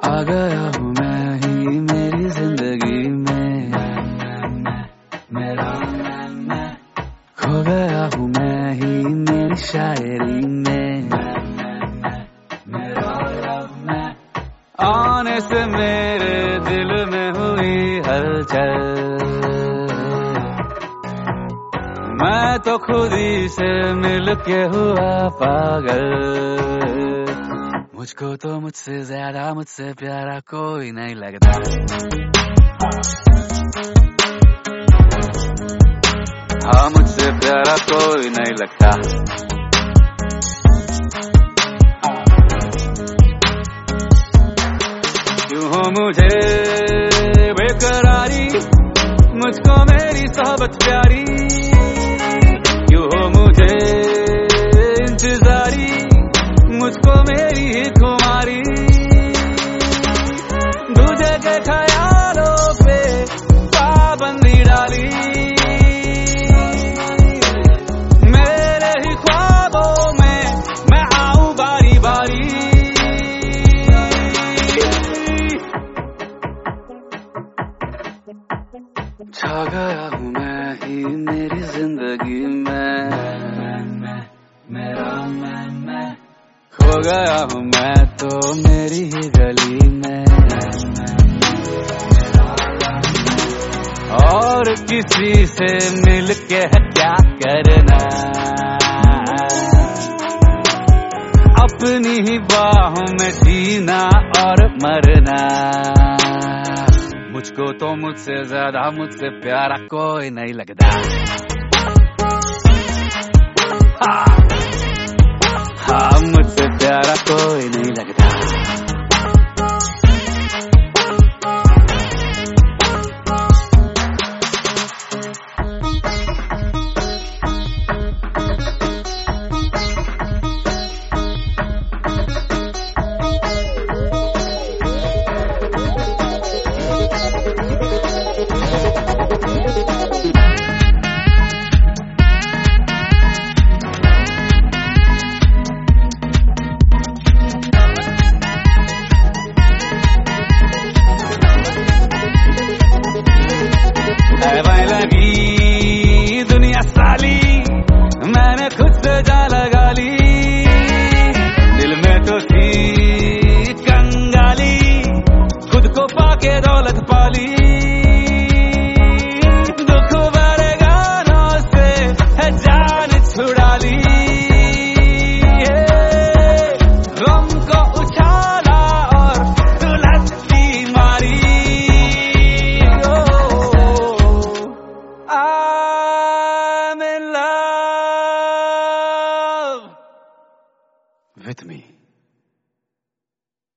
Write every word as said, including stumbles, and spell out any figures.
आ गया हूँ मैं ही मेरी जिंदगी में, मेरा खो गया हूँ मैं ही मेरी शायरी में, आने से मेरे दिल में हुई हलचल, मैं तो खुद ही से मिल के हुआ पागल। मुझको तो मुझसे ज्यादा मुझसे प्यारा कोई नहीं लगता, हाँ मुझसे प्यारा कोई नहीं लगता। क्यों हो मुझे बेकरारी, मुझको मेरी सोहबत प्यारी, क्यों हो मुझे इंतजारी, मुझको मेरी ही खुमारी, दूजे के ख्यालों पे पाबंदी डाली, मेरे ही ख्वाबों में मैं आऊं बारी बारी। छा गया हूँ मैं ही मेरी जिंदगी में, मेरा मैं मैं खो गया हूँ मैं तो मेरी ही गली में, और किसी से मिल के क्या करना, अपनी ही बाहों में जीना और मरना। मुझको तो मुझसे ज्यादा मुझसे प्यारा कोई नहीं लगता, हाँ हाँ मुझसे प्यारा कोई नहीं लगता। लगी दुनिया साली, मैंने खुद से जा लगा ली, दिल में तो थी कंगाली, खुद को पाके दौलत पाली, दुख भरे गानों से है जान छुड़ा ली, गम को उछाला और दुलहती मारी। I'm in love with me.